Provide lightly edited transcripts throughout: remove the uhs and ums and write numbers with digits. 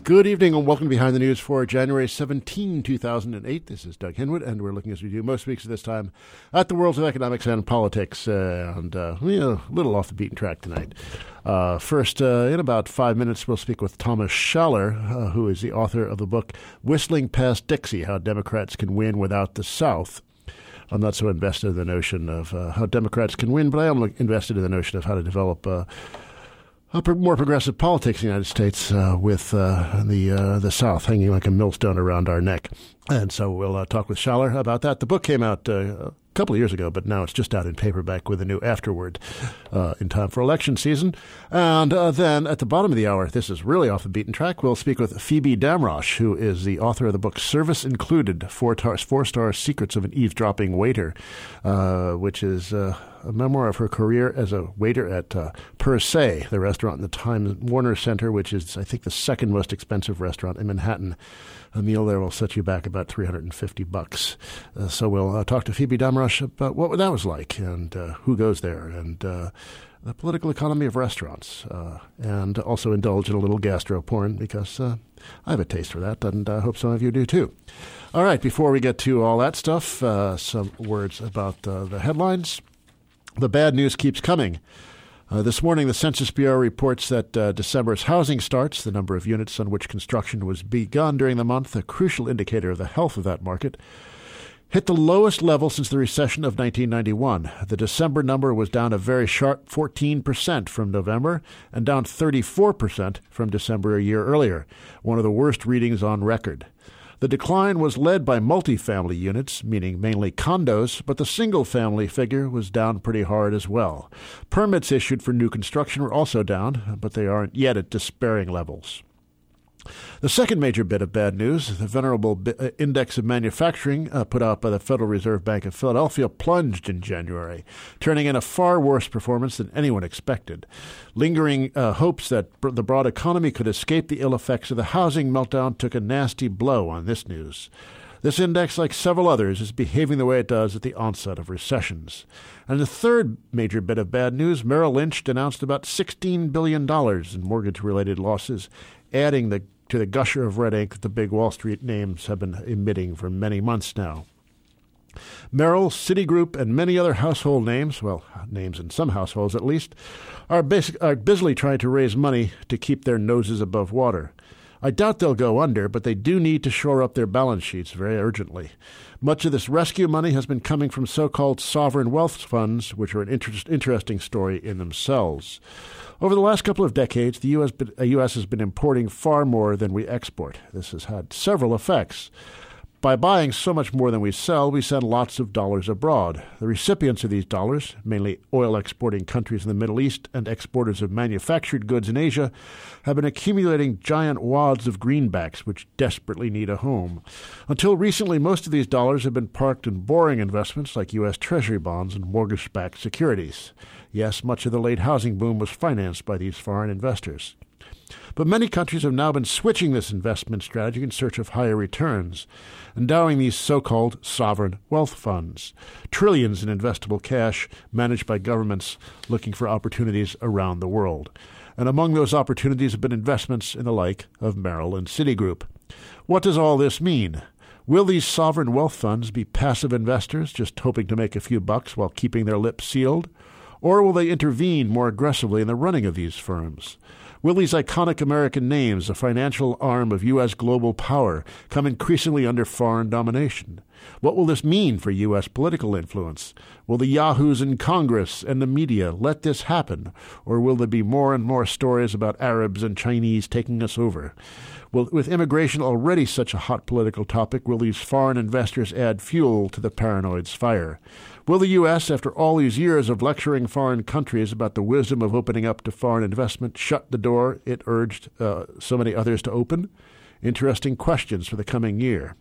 Good evening and welcome to Behind the News for January 17, 2008. This is Doug Henwood, and we're looking, as we do most weeks at this time, at the worlds of economics and politics, and a little off the beaten track tonight. First, in about 5 minutes, we'll speak with Thomas Schaller, who is the author of the book Whistling Past Dixie, How Democrats Can Win Without the South. I'm not so invested in the notion of how Democrats can win, but I am invested in the notion of how to develop more progressive politics in the United States with the South hanging like a millstone around our neck. And so we'll talk with Schaller about that. The book came out a couple of years ago, but now it's just out in paperback with a new afterword in time for election season. And then at the bottom of the hour, this is really off the beaten track, we'll speak with Phoebe Damrosch, who is the author of the book Service Included, Four-Star Secrets of an Eavesdropping Waiter, which is a memoir of her career as a waiter at Per Se, the restaurant in the Time Warner Center, which is, I think, the second most expensive restaurant in Manhattan. A meal there will set you back about $350. So we'll talk to Phoebe Damrosch about what that was like and who goes there and the political economy of restaurants, and also indulge in a little gastro porn because I have a taste for that, and I hope some of you do too. All right, before we get to all that stuff, some words about the headlines. The bad news keeps coming. This morning, the Census Bureau reports that December's housing starts, the number of units on which construction was begun during the month, a crucial indicator of the health of that market, hit the lowest level since the recession of 1991. The December number was down a very sharp 14% from November and down 34% from December a year earlier, one of the worst readings on record. The decline was led by multifamily units, meaning mainly condos, but the single-family figure was down pretty hard as well. Permits issued for new construction were also down, but they aren't yet at despairing levels. The second major bit of bad news, the venerable index of manufacturing put out by the Federal Reserve Bank of Philadelphia plunged in January, turning in a far worse performance than anyone expected. Lingering hopes that the broad economy could escape the ill effects of the housing meltdown took a nasty blow on this news. This index, like several others, is behaving the way it does at the onset of recessions. And the third major bit of bad news, Merrill Lynch denounced about $16 billion in mortgage-related losses, adding to the gusher of red ink that the big Wall Street names have been emitting for many months now. Merrill, Citigroup, and many other household names, well, names in some households at least, are busily trying to raise money to keep their noses above water. I doubt they'll go under, but they do need to shore up their balance sheets very urgently. Much of this rescue money has been coming from so-called sovereign wealth funds, which are an interesting story in themselves. Over the last couple of decades, the U.S. has been importing far more than we export. This has had several effects. By buying so much more than we sell, we send lots of dollars abroad. The recipients of these dollars, mainly oil-exporting countries in the Middle East and exporters of manufactured goods in Asia, have been accumulating giant wads of greenbacks which desperately need a home. Until recently, most of these dollars have been parked in boring investments like U.S. Treasury bonds and mortgage-backed securities. Yes, much of the late housing boom was financed by these foreign investors. But many countries have now been switching this investment strategy in search of higher returns, endowing these so-called sovereign wealth funds, trillions in investable cash managed by governments looking for opportunities around the world. And among those opportunities have been investments in the like of Merrill and Citigroup. What does all this mean? Will these sovereign wealth funds be passive investors just hoping to make a few bucks while keeping their lips sealed? Or will they intervene more aggressively in the running of these firms? Will these iconic American names, the financial arm of U.S. global power, come increasingly under foreign domination? What will this mean for U.S. political influence? Will the yahoos in Congress and the media let this happen? Or will there be more and more stories about Arabs and Chinese taking us over? With immigration already such a hot political topic, will these foreign investors add fuel to the paranoid's fire? Will the U.S., after all these years of lecturing foreign countries about the wisdom of opening up to foreign investment, shut the door it urged so many others to open? Interesting questions for the coming year.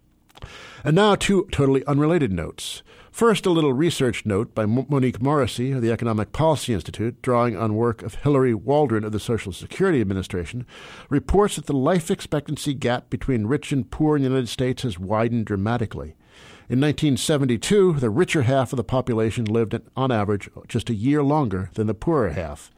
And now two totally unrelated notes. First, a little research note by Monique Morrissey of the Economic Policy Institute, drawing on work of Hillary Waldron of the Social Security Administration, reports that the life expectancy gap between rich and poor in the United States has widened dramatically. In 1972, the richer half of the population lived, on average, just a year longer than the poorer half.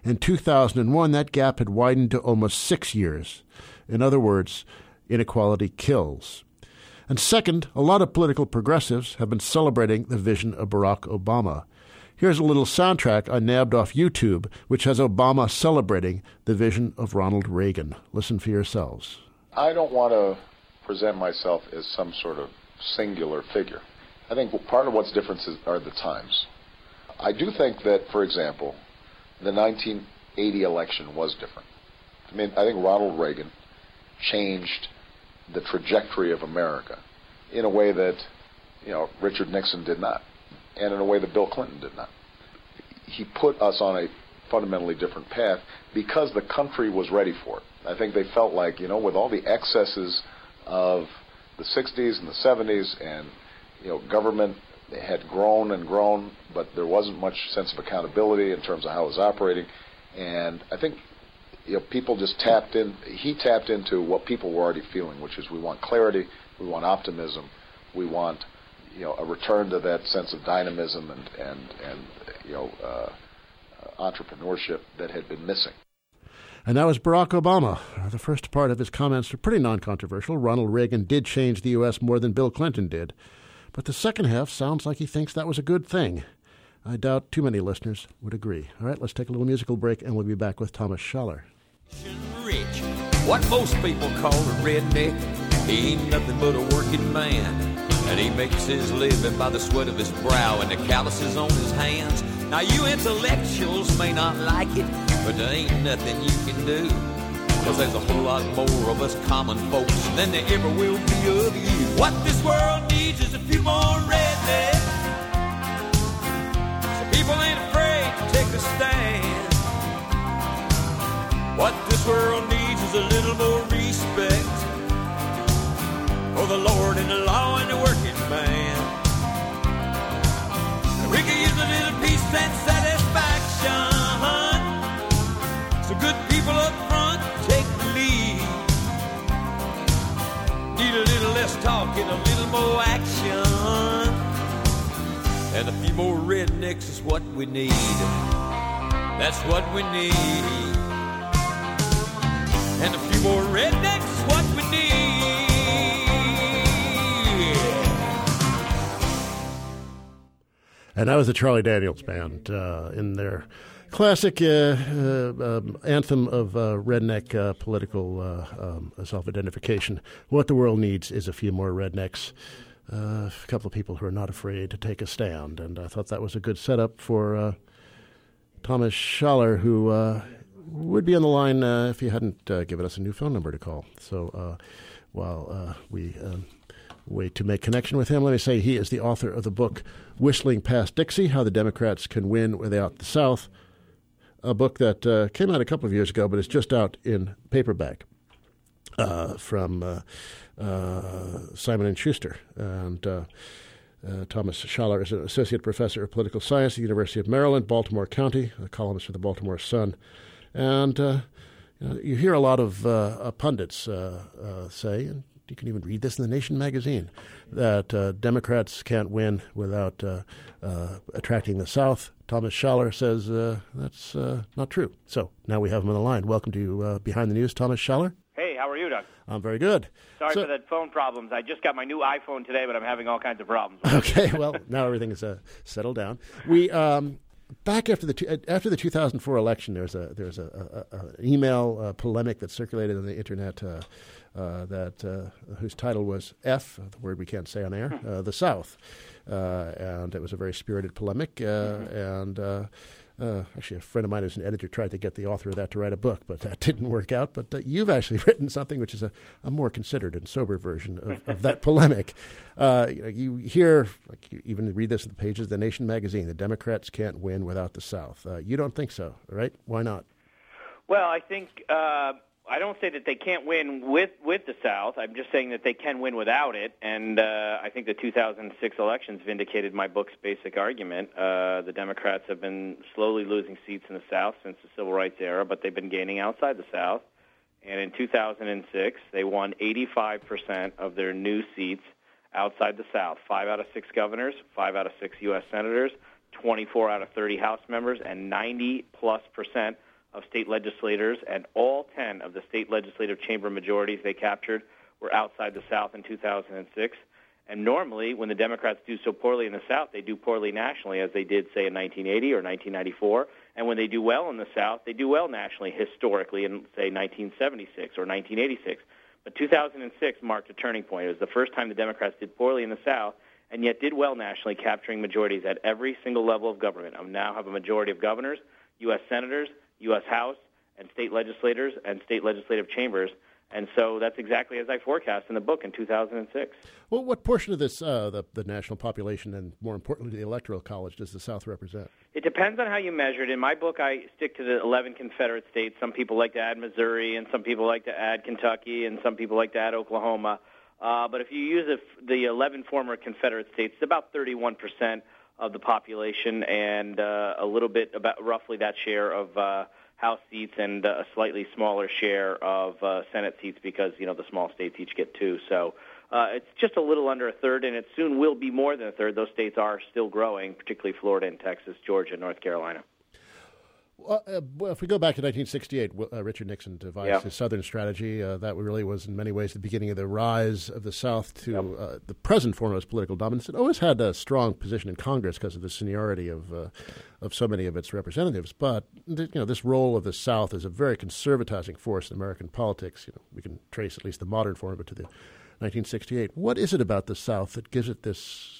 In 2001, that gap had widened to almost 6 years. In other words, inequality kills. And second, a lot of political progressives have been celebrating the vision of Barack Obama. Here's a little soundtrack I nabbed off YouTube, which has Obama celebrating the vision of Ronald Reagan. Listen for yourselves. I don't want to present myself as some sort of singular figure. I think part of what's different are the times. I do think that, for example, the 1980 election was different. I mean, I think Ronald Reagan changed the trajectory of America in a way that, Richard Nixon did not, and in a way that Bill Clinton did not. He put us on a fundamentally different path because the country was ready for it. I think they felt like, with all the excesses of the 60s and the 70s, and, government had grown and grown, but there wasn't much sense of accountability in terms of how it was operating. And I think people just he tapped into what people were already feeling, which is we want clarity, we want optimism, we want, a return to that sense of dynamism and entrepreneurship that had been missing. And that was Barack Obama. The first part of his comments were pretty non-controversial. Ronald Reagan did change the U.S. more than Bill Clinton did. But the second half sounds like he thinks that was a good thing. I doubt too many listeners would agree. All right, let's take a little musical break, and we'll be back with Thomas Schaller. Rich, what most people call a redneck, he ain't nothing but a working man. And he makes his living by the sweat of his brow and the calluses on his hands. Now you intellectuals may not like it, but there ain't nothing you can do. Cause there's a whole lot more of us common folks than there ever will be of you. What this world needs is a few more rednecks, so people ain't afraid to take a stand. What this world needs is a little more respect for the Lord and the law and the working man. We can use a little peace and satisfaction, so good people up front take the lead. Need a little less talk and a little more action, and a few more rednecks is what we need. That's what we need. And a few more rednecks is what we need. And that was the Charlie Daniels Band in their classic anthem of redneck political self-identification. What the world needs is a few more rednecks, a couple of people who are not afraid to take a stand. And I thought that was a good setup for Thomas Schaller, who would be on the line if you hadn't given us a new phone number to call. So while we wait to make connection with him, let me say he is the author of the book Whistling Past Dixie, How the Democrats Can Win Without the South, a book that came out a couple of years ago, but is just out in paperback from Simon & Schuster. And Thomas Schaller is an associate professor of political science at the University of Maryland, Baltimore County, a columnist for the Baltimore Sun. And you hear a lot of pundits say, and you can even read this in The Nation magazine, that Democrats can't win without attracting the South. Thomas Schaller says that's not true. So now we have him on the line. Welcome to Behind the News, Thomas Schaller. Hey, how are you, Doug? I'm very good. Sorry for the phone problems. I just got my new iPhone today, but I'm having all kinds of problems. Okay, well, now everything is settled down. We back after the 2004 election, there was an email polemic that circulated on the internet whose title was F, the word we can't say on air, the South, and it was a very spirited polemic. Actually, a friend of mine who's an editor tried to get the author of that to write a book, but that didn't work out. But you've actually written something which is a more considered and sober version of that polemic. You hear, you even read this in the pages of The Nation magazine, the Democrats can't win without the South. You don't think so, right? Why not? Well, I think I don't say that they can't win with the South. I'm just saying that they can win without it. And I think the 2006 elections vindicated my book's basic argument. The Democrats have been slowly losing seats in the South since the Civil Rights era, but they've been gaining outside the South. And in 2006, they won 85% of their new seats outside the South. 5 out of 6 governors, 5 out of 6 U.S. senators, 24 out of 30 House members, and 90+% of state legislators, and all 10 of the state legislative chamber majorities they captured were outside the South in 2006. And normally, when the Democrats do so poorly in the South, they do poorly nationally, as they did, say, in 1980 or 1994. And when they do well in the South, they do well nationally, historically, in, say, 1976 or 1986. But 2006 marked a turning point. It was the first time the Democrats did poorly in the South and yet did well nationally, capturing majorities at every single level of government. I now have a majority of governors, U.S. senators, U.S. House, and state legislators and state legislative chambers. And so that's exactly as I forecast in the book in 2006. Well, what portion of this, the national population and, more importantly, the Electoral College, does the South represent? It depends on how you measure it. In my book, I stick to the 11 Confederate states. Some people like to add Missouri, and some people like to add Kentucky, and some people like to add Oklahoma. But if you use the 11 former Confederate states, it's about 31% of the population, and a little bit, about roughly that share of House seats, and a slightly smaller share of Senate seats, because the small states each get 2. So it's just a little under a third, and it soon will be more than a third. Those states are still growing, particularly Florida and Texas, Georgia, North Carolina. Well, if we go back to 1968, Richard Nixon devised his Southern strategy. That really was, in many ways, the beginning of the rise of the South to the present foremost political dominance. It always had a strong position in Congress because of the seniority of so many of its representatives. But this role of the South as a very conservatizing force in American politics, we can trace at least the modern form of it to the 1968. What is it about the South that gives it this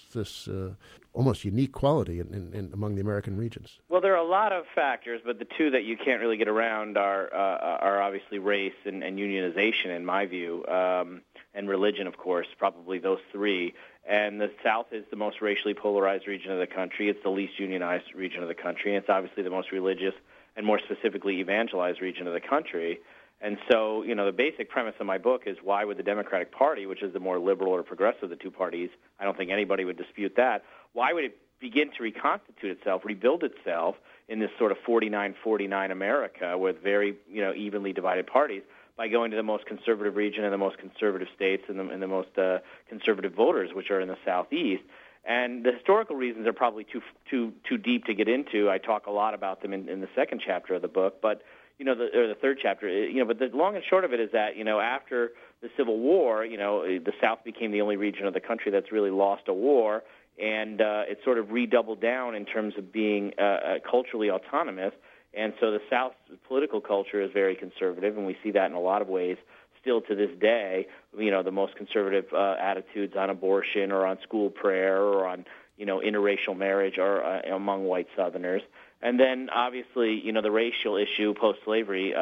almost unique quality in among the American regions? Well, there are a lot of factors, but the two that you can't really get around are obviously race and unionization, in my view, and religion, of course, probably those three. And the South is the most racially polarized region of the country. It's the least unionized region of the country, and it's obviously the most religious and more specifically evangelized region of the country. And so, the basic premise of my book is, why would the Democratic Party, which is the more liberal or progressive of the two parties, I don't think anybody would dispute that, why would it begin to reconstitute itself, rebuild itself in this sort of 49-49 America with very, evenly divided parties, by going to the most conservative region and the most conservative states and the most conservative voters, which are in the Southeast? And the historical reasons are probably too deep to get into. I talk a lot about them in the second chapter of the book, but the third chapter, but the long and short of it is that, after the Civil War, the South became the only region of the country that's really lost a war, and it sort of redoubled down in terms of being culturally autonomous. And so the South's political culture is very conservative, and we see that in a lot of ways still to this day. The most conservative attitudes on abortion or on school prayer or on, interracial marriage are among white Southerners. And then, obviously, the racial issue post-slavery,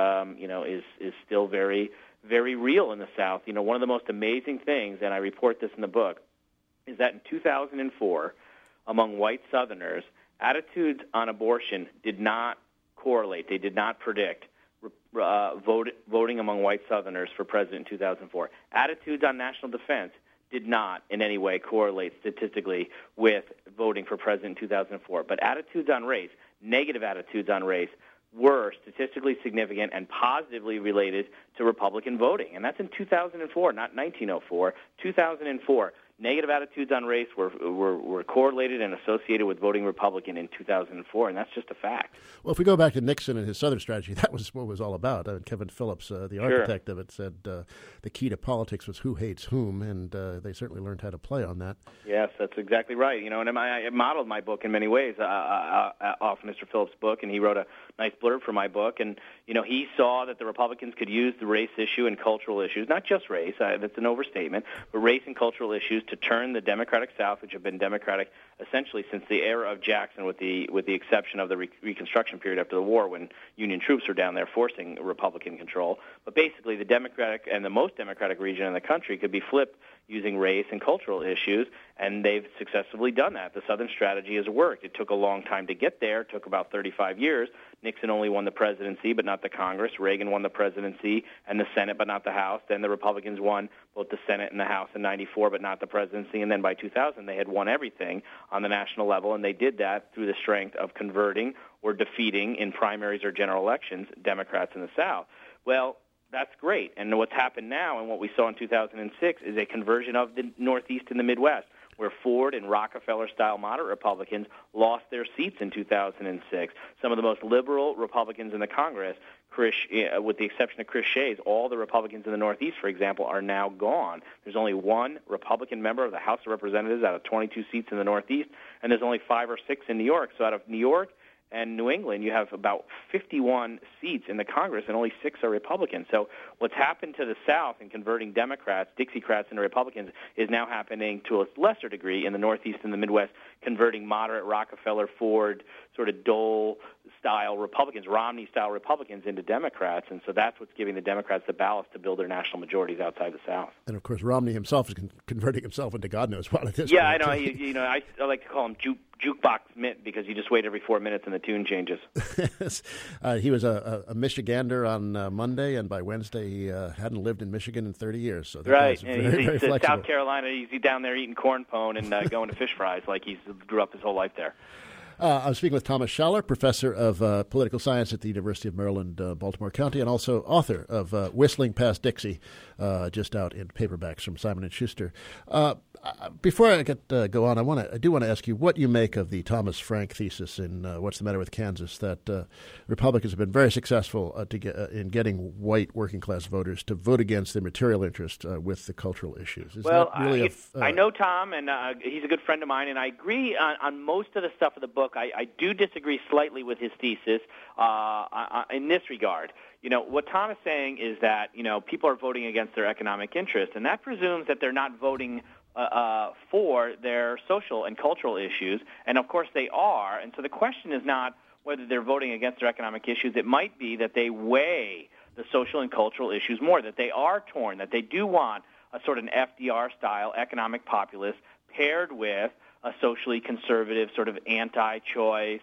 is still very, very real in the South. One of the most amazing things, and I report this in the book, is that in 2004, among white Southerners, attitudes on abortion did not correlate. They did not predict voting among white Southerners for president in 2004. Attitudes on national defense did not in any way correlate statistically with voting for president in 2004. But attitudes on race, negative attitudes on race, were statistically significant and positively related to Republican voting. And that's in 2004, not 1904, 2004. Negative attitudes on race were correlated and associated with voting Republican in 2004, and that's just a fact. Well, if we go back to Nixon and his Southern strategy, that was what it was all about. Kevin Phillips, the architect of it, said the key to politics was who hates whom, and they certainly learned how to play on that. Yes, that's exactly right. And I modeled my book in many ways off Mr. Phillips' book, and he wrote a nice blurb for my book. And, he saw that the Republicans could use the race issue and cultural issues, not just race, that's an overstatement, but race and cultural issues to turn the Democratic South, which have been Democratic essentially since the era of Jackson, with the exception of the Reconstruction period after the war, when Union troops were down there forcing Republican control. But basically, the Democratic and the most Democratic region in the country could be flipped using race and cultural issues, and they've successfully done that. The Southern strategy has worked. It took a long time to get there. It took about 35 years. Nixon only won the presidency, but not the Congress. Reagan won the presidency and the Senate, but not the House. Then the Republicans won both the Senate and the House in 94, but not the presidency. And then by 2000, they had won everything on the national level, and they did that through the strength of converting or defeating in primaries or general elections Democrats in the South. Well, that's great. And what's happened now and what we saw in 2006 is a conversion of the Northeast and the Midwest. where Ford and Rockefeller-style moderate Republicans lost their seats in 2006. Some of the most liberal Republicans in the Congress, with the exception of Chris Shays, all the Republicans in the Northeast, for example, are now gone. There's only one Republican member of the House of Representatives out of 22 seats in the Northeast, and there's only 5 or 6 in New York. So out of New York and New England, you have about 51 seats in the Congress, and only 6 are Republicans. So what's happened to the South in converting Democrats, Dixiecrats, into Republicans is now happening to a lesser degree in the Northeast and the Midwest, converting moderate Rockefeller, Ford, sort of Dole-style Republicans, Romney-style Republicans into Democrats. And so that's what's giving the Democrats the ballast to build their national majorities outside the South. And, of course, Romney himself is converting himself into God knows what at this point. Yeah, I know. I like to call him Jukebox Mitt because you just wait every 4 minutes and the tune changes. He was a Michigander on Monday, and by Wednesday he hadn't lived in Michigan in 30 years. So right, very, and very flexible. South Carolina, he's down there eating corn pone and going to fish fries like he's grew up his whole life there. I'm speaking with Thomas Schaller, professor of political science at the University of Maryland, Baltimore County, and also author of Whistling Past Dixie, just out in paperbacks from Simon & Schuster. Before I go on, I do want to ask you what you make of the Thomas Frank thesis in What's the Matter with Kansas, that Republicans have been very successful in getting white working-class voters to vote against their material interest with the cultural issues. I know Tom, and he's a good friend of mine, and I agree on most of the stuff of the book. I do disagree slightly with his thesis in this regard. What Tom is saying is that, people are voting against their economic interest, and that presumes that they're not voting for their social and cultural issues, and of course they are. And so the question is not whether they're voting against their economic issues. It might be that they weigh the social and cultural issues more, that they are torn, that they do want a sort of an FDR-style economic populist paired with a socially conservative sort of anti-choice,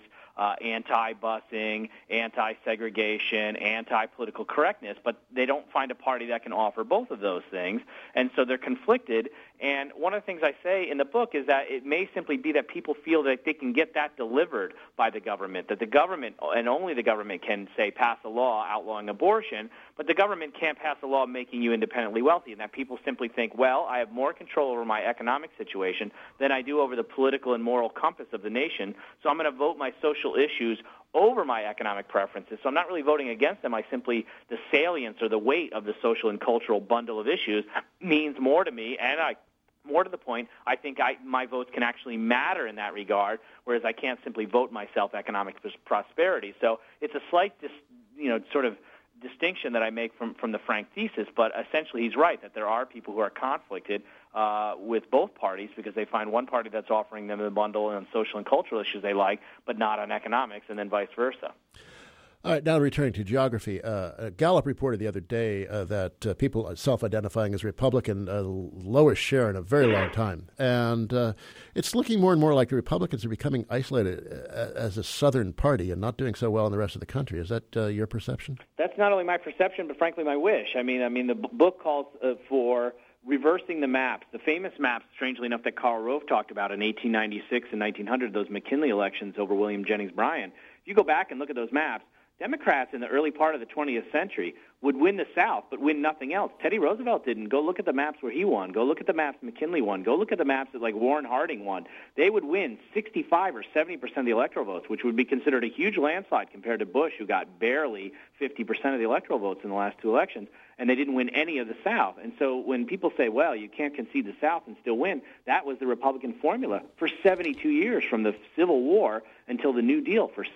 anti-busing, anti-segregation, anti-political correctness, but they don't find a party that can offer both of those things, and so they're conflicted. And one of the things I say in the book is that it may simply be that people feel that they can get that delivered by the government, that the government, and only the government, can, say, pass a law outlawing abortion, but the government can't pass a law making you independently wealthy, and that people simply think, well, I have more control over my economic situation than I do over the political and moral compass of the nation, so I'm going to vote my social issues over my economic preferences. So I'm not really voting against them. The salience or the weight of the social and cultural bundle of issues means more to me, and more to the point, I think my votes can actually matter in that regard, whereas I can't simply vote myself economic prosperity. So it's a slight, sort of distinction that I make from the Frank thesis, but essentially he's right that there are people who are conflicted with both parties because they find one party that's offering them a bundle on social and cultural issues they like, but not on economics, and then vice versa. All right, now returning to geography, Gallup reported the other day that people self-identifying as Republican lowest share in a very long time. And it's looking more and more like the Republicans are becoming isolated as a Southern party and not doing so well in the rest of the country. Is that your perception? That's not only my perception, but frankly my wish. I mean, the book calls for reversing the maps, the famous maps, strangely enough, that Karl Rove talked about in 1896 and 1900, those McKinley elections over William Jennings Bryan. If you go back and look at those maps, Democrats in the early part of the 20th century would win the South but win nothing else. Teddy Roosevelt didn't. Go look at the maps where he won. Go look at the maps McKinley won. Go look at the maps that Warren Harding won. They would win 65 or 70% of the electoral votes, which would be considered a huge landslide compared to Bush, who got barely 50% of the electoral votes in the last two elections, and they didn't win any of the South. And so when people say, well, you can't concede the South and still win, that was the Republican formula for 72 years, from the Civil War until the New Deal, for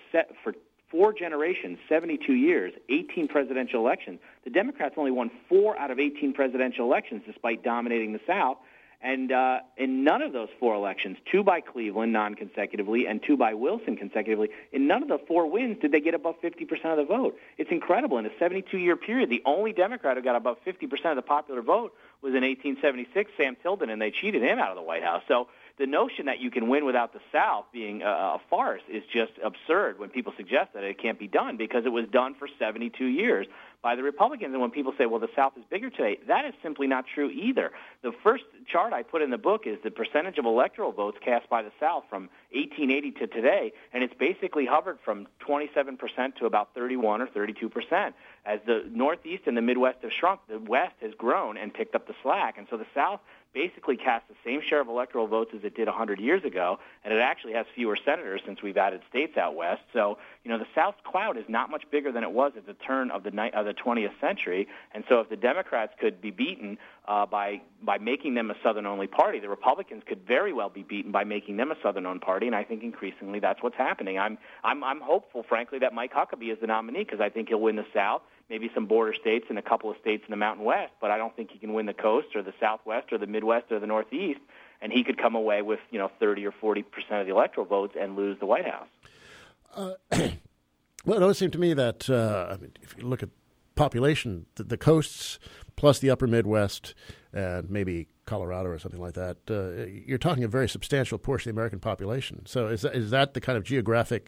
4 generations, 72 years, 18 presidential elections. The Democrats only won 4 out of 18 presidential elections despite dominating the South. And in none of those 4 elections, 2 by Cleveland non-consecutively and 2 by Wilson consecutively, in none of the 4 wins did they get above 50% of the vote. It's incredible. In a 72-year period, the only Democrat who got above 50% of the popular vote was in 1876, Sam Tilden, and they cheated him out of the White House. So the notion that you can win without the South being a farce is just absurd when people suggest that it can't be done, because it was done for 72 years. by the Republicans. And when people say, well, the South is bigger today, that is simply not true either. The first chart I put in the book is the percentage of electoral votes cast by the South from 1880 to today, and it's basically hovered from 27% to about 31 or 32%. As the Northeast and the Midwest have shrunk, the West has grown and picked up the slack. And so the South basically cast the same share of electoral votes as it did 100 years ago, and it actually has fewer senators since we've added states out west. So, the South's clout is not much bigger than it was at the turn of the 20th century. And so if the Democrats could be beaten by making them a Southern-only party, the Republicans could very well be beaten by making them a Southern-owned party, and I think increasingly that's what's happening. I'm hopeful, frankly, that Mike Huckabee is the nominee because I think he'll win the South, maybe some border states and a couple of states in the Mountain West, but I don't think he can win the coast or the Southwest or the Midwest or the Northeast, and he could come away with 30 or 40% of the electoral votes and lose the White House. Well, it always seemed to me that if you look at population, the coasts plus the upper Midwest and maybe Colorado or something like that, you're talking a very substantial portion of the American population. So is that the kind of geographic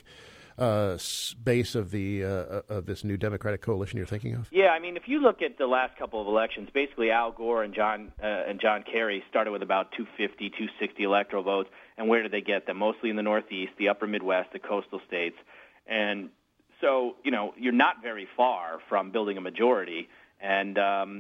base of this new Democratic coalition you're thinking of? Yeah, if you look at the last couple of elections, basically Al Gore and John Kerry started with about 250, 260 electoral votes, and where did they get them? Mostly in the Northeast, the upper Midwest, the coastal states. And so, you're not very far from building a majority, and,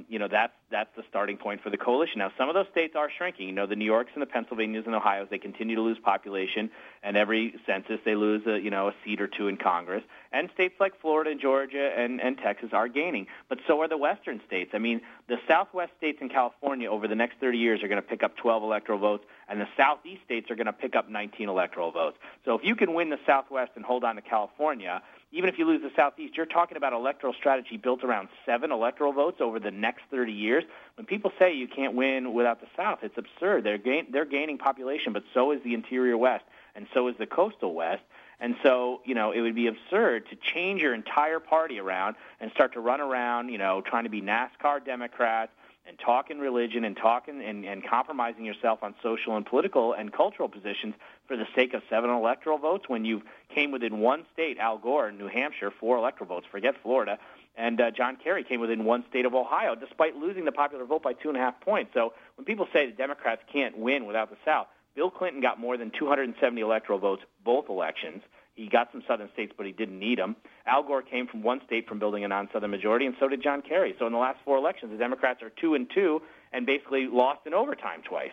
that's the starting point for the coalition. Now, some of those states are shrinking. The New Yorks and the Pennsylvanias and Ohio's, they continue to lose population, and every census they lose, a seat or two in Congress. And states like Florida and Georgia and Texas are gaining, but so are the western states. The Southwest states and California over the next 30 years are going to pick up 12 electoral votes, and the Southeast states are going to pick up 19 electoral votes. So if you can win the Southwest and hold on to California, even if you lose the Southeast, you're talking about electoral strategy built around 7 electoral votes over the next 30 years. When people say you can't win without the South, it's absurd. They're gaining population, but so is the interior West, and so is the coastal West. And so, it would be absurd to change your entire party around and start to run around, trying to be NASCAR Democrats and talking religion and talking and compromising yourself on social and political and cultural positions for the sake of 7 electoral votes when you came within one state, Al Gore in New Hampshire, 4 electoral votes, forget Florida, and John Kerry came within one state of Ohio, despite losing the popular vote by 2.5 points. So when people say the Democrats can't win without the South, Bill Clinton got more than 270 electoral votes both elections. He got some southern states, but he didn't need them. Al Gore came from one state from building a non-southern majority, and so did John Kerry. So in the last 4 elections, the Democrats are 2-2 and basically lost in overtime twice.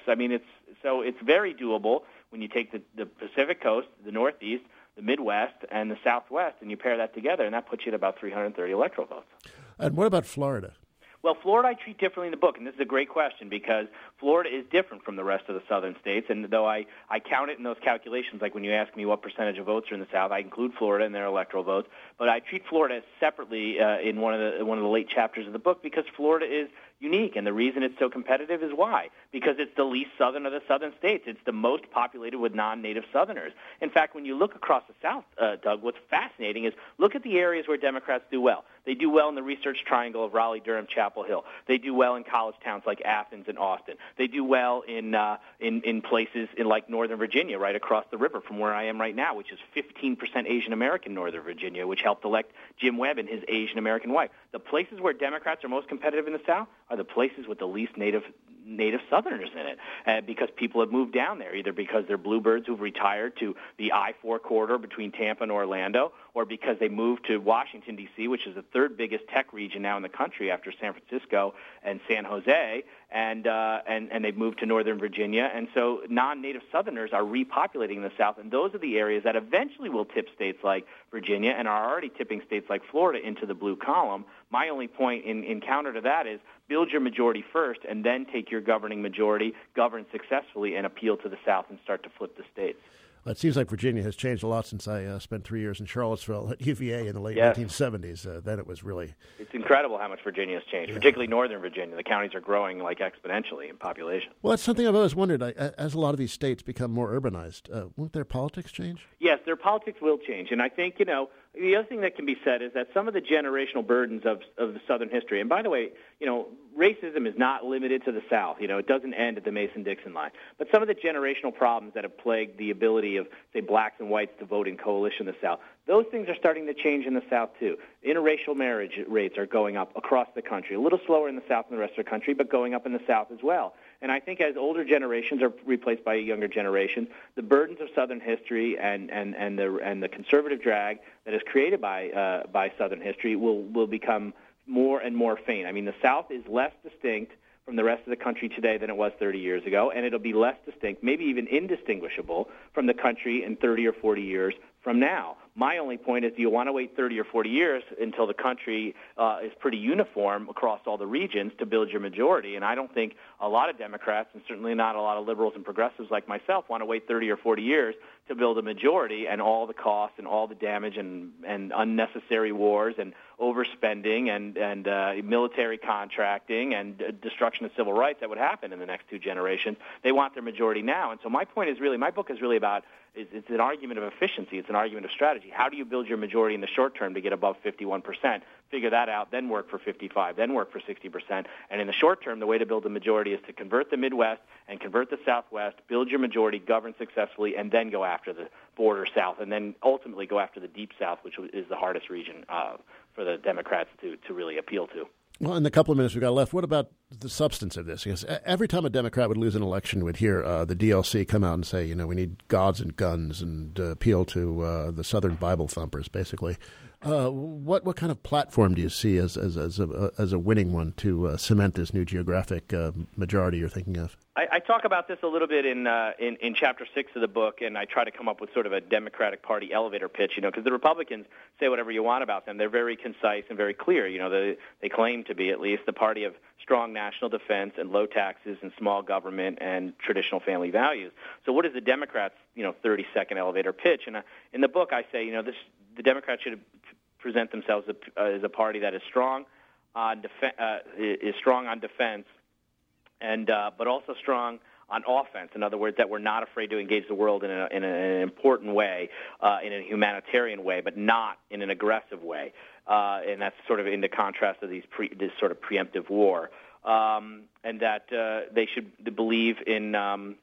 It's very doable when you take the Pacific Coast, the Northeast, the Midwest, and the Southwest, and you pair that together, and that puts you at about 330 electoral votes. And what about Florida? Well, Florida I treat differently in the book, and this is a great question because Florida is different from the rest of the southern states, and though I count it in those calculations, like when you ask me what percentage of votes are in the South, I include Florida in their electoral votes, but I treat Florida separately in one of the late chapters of the book because Florida is unique, and the reason it's so competitive is why? Because it's the least southern of the southern states. It's the most populated with non-native southerners. In fact, when you look across the South, Doug, what's fascinating is look at the areas where Democrats do well. They do well in the Research Triangle of Raleigh, Durham, Chapel Hill. They do well in college towns like Athens and Austin. They do well in places in like Northern Virginia, right across the river from where I am right now, which is 15% Asian American Northern Virginia, which helped elect Jim Webb and his Asian American wife. The places where Democrats are most competitive in the South are the places with the least native Southerners in it, because people have moved down there, either because they're bluebirds who've retired to the I-4 corridor between Tampa and Orlando, or because they moved to Washington, D.C., which is the 3rd biggest tech region now in the country after San Francisco and San Jose, and they've moved to Northern Virginia. And so non-native Southerners are repopulating the South, and those are the areas that eventually will tip states like Virginia and are already tipping states like Florida into the blue column. My only point in counter to that is build your majority first and then take your governing majority, govern successfully, and appeal to the South and start to flip the states. Well, it seems like Virginia has changed a lot since I spent 3 years in Charlottesville at UVA in the late Yes. 1970s. Then it was really... It's incredible how much Virginia has changed, particularly Northern Virginia. The counties are growing like exponentially in population. Well, that's something I've always wondered. As a lot of these states become more urbanized, won't their politics change? Yes, their politics will change. And I think, The other thing that can be said is that some of the generational burdens of the Southern history, and by the way, racism is not limited to the South. It doesn't end at the Mason-Dixon line. But some of the generational problems that have plagued the ability of, say, blacks and whites to vote in coalition in the South, those things are starting to change in the South, too. Interracial marriage rates are going up across the country, a little slower in the South than the rest of the country, but going up in the South as well. And I think as older generations are replaced by younger generations, the burdens of Southern history and the conservative drag that is created by Southern history will become more and more faint. I mean, the South is less distinct from the rest of the country today than it was 30 years ago, and it'll be less distinct, maybe even indistinguishable from the country in 30 or 40 years from now. My only point is, do you want to wait 30 or 40 years until the country is pretty uniform across all the regions to build your majority? And I don't think a lot of Democrats, and certainly not a lot of liberals and progressives like myself, want to wait 30 or 40 years to build a majority, and all the costs and all the damage and unnecessary wars and overspending and military contracting and destruction of civil rights that would happen in the next two generations. They want their majority now. And so my point is really, my book is really about, it's an argument of efficiency. It's an argument of strategy. How do you build your majority in the short term to get above 51%? Figure that out, then work for 55%, then work for 60%. And in the short term, the way to build a majority is to convert the Midwest and convert the Southwest, build your majority, govern successfully, and then go after the border South, and then ultimately go after the Deep South, which is the hardest region for the Democrats to really appeal to. Well, in the couple of minutes we've got left, what about the substance of this? Because every time a Democrat would lose an election, we'd hear the DLC come out and say, we need gods and guns, and appeal to the Southern Bible thumpers, basically. What kind of platform do you see as a winning one to cement this new geographic majority you're thinking of? I talk about this a little bit in Chapter 6 of the book, and I try to come up with sort of a Democratic Party elevator pitch, because the Republicans say whatever you want about them. They're very concise and very clear. They claim to be, at least, the party of strong national defense and low taxes and small government and traditional family values. So what is the Democrats' 30-second elevator pitch? And in the book I say, the Democrats should present themselves as a party that is strong on defense, and but also strong on offense. In other words, that we're not afraid to engage the world in an important way, in a humanitarian way, but not in an aggressive way. And that's sort of in the contrast of this sort of preemptive war. And that they should believe in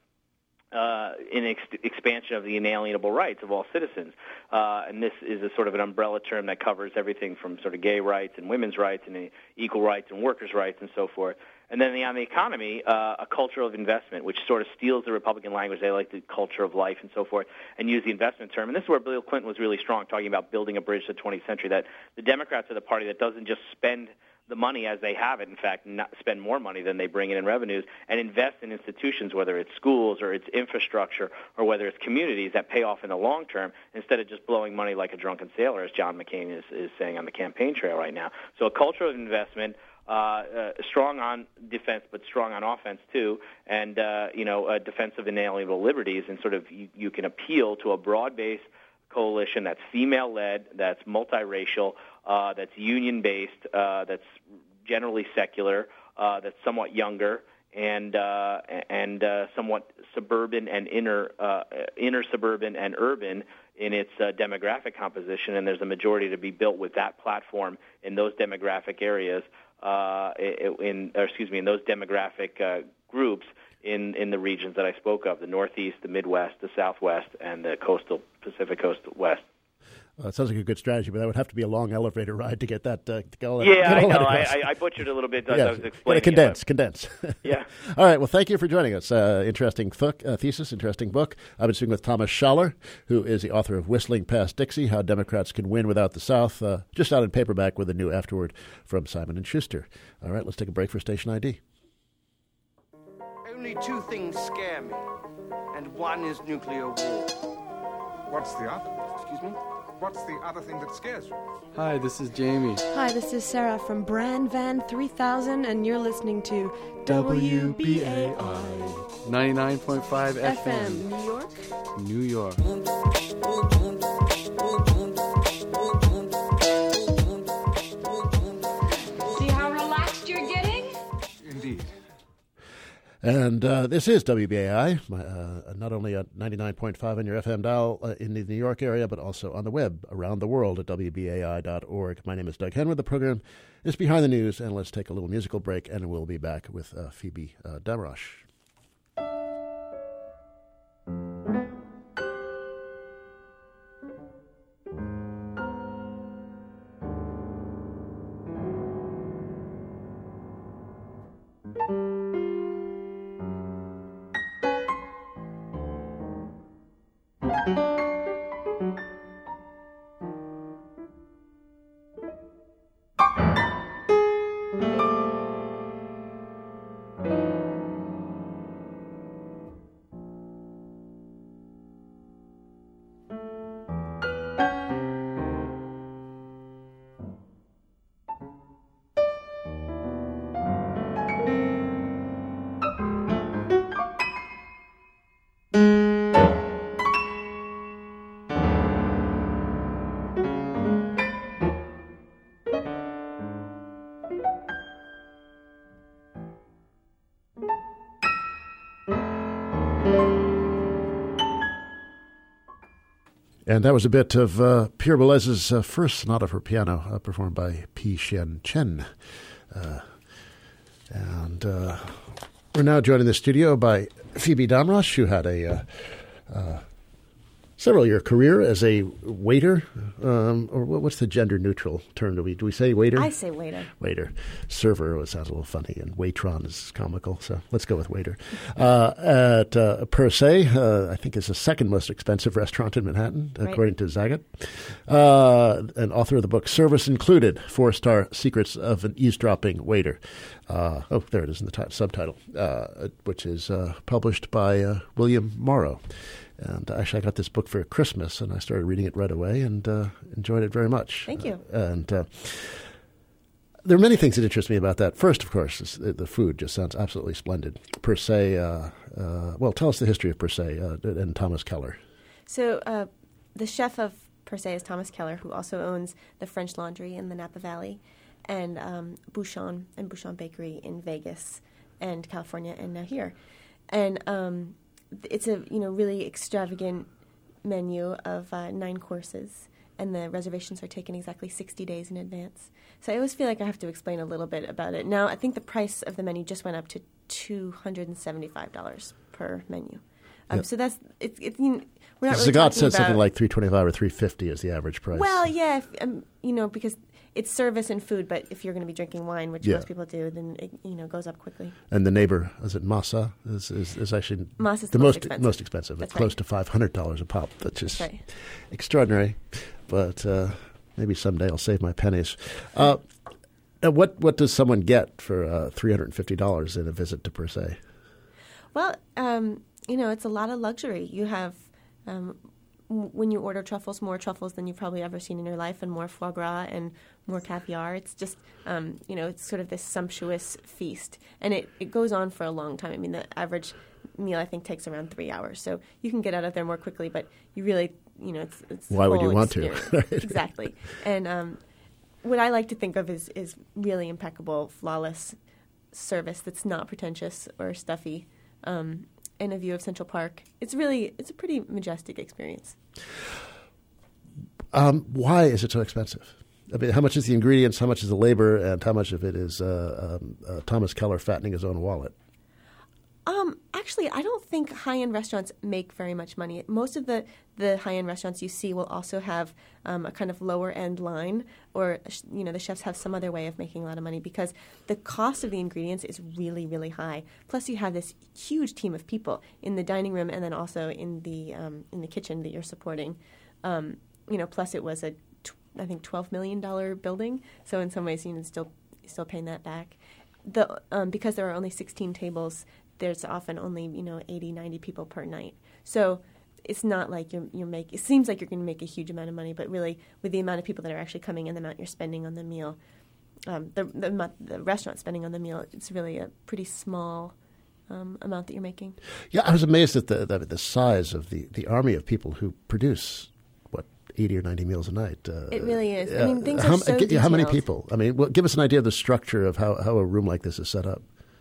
expansion of the inalienable rights of all citizens. And this is a sort of an umbrella term that covers everything from sort of gay rights and women's rights and equal rights and workers' rights and so forth. And then on the economy, a culture of investment, which sort of steals the Republican language. They like the culture of life and so forth, and use the investment term. And this is where Bill Clinton was really strong, talking about building a bridge to the 20th century, that the Democrats are the party that doesn't just spend the money as they have it, in fact, not spend more money than they bring in revenues, and invest in institutions, whether it's schools or it's infrastructure or whether it's communities that pay off in the long term, instead of just blowing money like a drunken sailor, as John McCain is saying on the campaign trail right now. So a culture of investment, strong on defense, but strong on offense too, and a defense of inalienable liberties, and sort of you can appeal to a broad-based coalition that's female-led, that's multiracial, that's union-based, that's generally secular, that's somewhat younger, and somewhat suburban and inner suburban and urban in its demographic composition. And there's a majority to be built with that platform in those demographic areas, in those demographic groups in the regions that I spoke of: the Northeast, the Midwest, the Southwest, and the Pacific Coast West. It sounds like a good strategy, but that would have to be a long elevator ride to get that. I know. I butchered a little bit as I was explaining. Condense. Yeah. All right. Well, thank you for joining us. Interesting thesis, interesting book. I've been speaking with Thomas Schaller, who is the author of Whistling Past Dixie: How Democrats Can Win Without the South, just out in paperback with a new afterword from Simon & Schuster. All right. Let's take a break for Station ID. Only two things scare me, and one is nuclear war. What's the other? Excuse me? What's the other thing that scares you? Hi, this is Jamie. Hi, this is Sarah from Brand Van 3000, and you're listening to WBAI 99.5 FM. New York. New York. See how relaxed you're getting? Indeed. And this is WBAI, not only at 99.5 on your FM dial in the New York area, but also on the web around the world at WBAI.org. My name is Doug Henwood. The program is Behind the News, and let's take a little musical break, and we'll be back with Phoebe Damrosch. And that was a bit of Pierre Boulez's first sonata for piano, performed by Pi Xian Chen. And we're now joined in the studio by Phoebe Damrosch, who had a several-year career as a waiter, or what's the gender-neutral term? Do we say waiter? I say waiter. Waiter. Server sounds a little funny, and waitron is comical, so let's go with waiter. At Per Se, I think it's the second most expensive restaurant in Manhattan, according to Zagat. And author of the book Service Included, 4-Star Secrets of an Eavesdropping Waiter. There it is in the subtitle, which is published by William Morrow. And actually, I got this book for Christmas, and I started reading it right away and enjoyed it very much. Thank you. And there are many things that interest me about that. First, of course, is the food just sounds absolutely splendid. Per Se, tell us the history of Per Se and Thomas Keller. So the chef of Per Se is Thomas Keller, who also owns the French Laundry in the Napa Valley, and Bouchon and Bouchon Bakery in Vegas and California, and now here. And it's a really extravagant menu of 9 courses, and the reservations are taken exactly 60 days in advance. So I always feel like I have to explain a little bit about it. Now, I think the price of the menu just went up to $275 per menu. So that's we're not really Zagat said something like $325 or $350 is the average price. Well, yeah, because it's service and food, but if you're going to be drinking wine, which most people do, then it goes up quickly. And the neighbor, is it Masa? Is actually Masa's the most expensive. It's close to $500 a pop. That's just extraordinary. But maybe someday I'll save my pennies. What does someone get for $350 in a visit to Per Se? Well, it's a lot of luxury. You have when you order truffles, more truffles than you've probably ever seen in your life, and more foie gras and more caviar. It's just, it's sort of this sumptuous feast. And it goes on for a long time. I mean, the average meal, I think, takes around 3 hours. So you can get out of there more quickly, but you really, it's why would you want to? Exactly. And what I like to think of is really impeccable, flawless service that's not pretentious or stuffy. And a view of Central Park. It's a pretty majestic experience. Why is it so expensive? I mean, how much is the ingredients, how much is the labor, and how much of it is Thomas Keller fattening his own wallet? Actually, I don't think high-end restaurants make very much money. Most of the high-end restaurants you see will also have a kind of lower-end line, or the chefs have some other way of making a lot of money because the cost of the ingredients is really, really high. Plus, you have this huge team of people in the dining room and then also in the kitchen that you're supporting. Plus it was I think $12 million building, so in some ways still paying that back. Because there are only 16 tables, there's often only 80, 90 people per night. So it's not like it seems like you're going to make a huge amount of money, but really with the amount of people that are actually coming and the amount you're spending on the meal, the restaurant spending on the meal, it's really a pretty small amount that you're making. Yeah, I was amazed at the size of the army of people who produce 80 or 90 meals a night. It really is. I mean, things are so detailed. How many people? I mean, give us an idea of the structure of how a room like this is set up.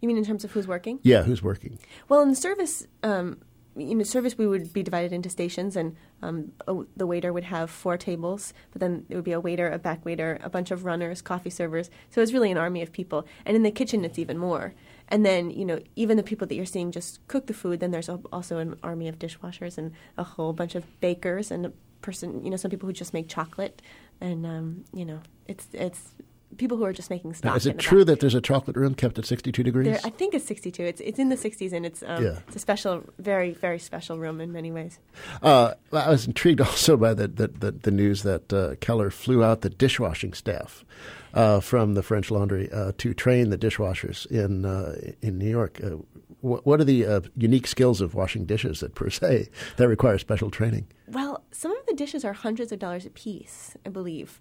You mean in terms of who's working? Yeah, who's working? Well, in the service, service we would be divided into stations, and the waiter would have 4 tables, but then it would be a waiter, a back waiter, a bunch of runners, coffee servers. So it's really an army of people. And in the kitchen, it's even more. And then, even the people that you're seeing just cook the food, then there's also an army of dishwashers and a whole bunch of bakers and a person, some people who just make chocolate. And, it's people who are just making stock. Now, is it true that there's a chocolate room kept at 62 degrees? I think it's 62. It's in the 60s, and it's a special, very, very special room in many ways. I was intrigued also by the news that Keller flew out the dishwashing staff from the French Laundry to train the dishwashers in New York. What are the unique skills of washing dishes per se that require special training? Well, some of the dishes are hundreds of dollars a piece, I believe.